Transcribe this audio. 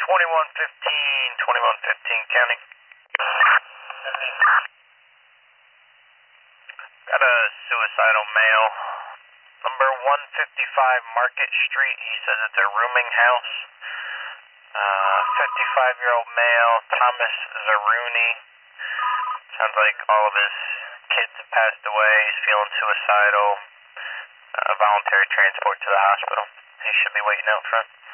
2115 County. Got a suicidal male. Number 155 Market Street. He says it's a rooming house. 55-year-old male, Thomas Zaruni. Sounds like all of his kids have passed away. He's feeling suicidal. Voluntary transport to the hospital. He should be waiting out front.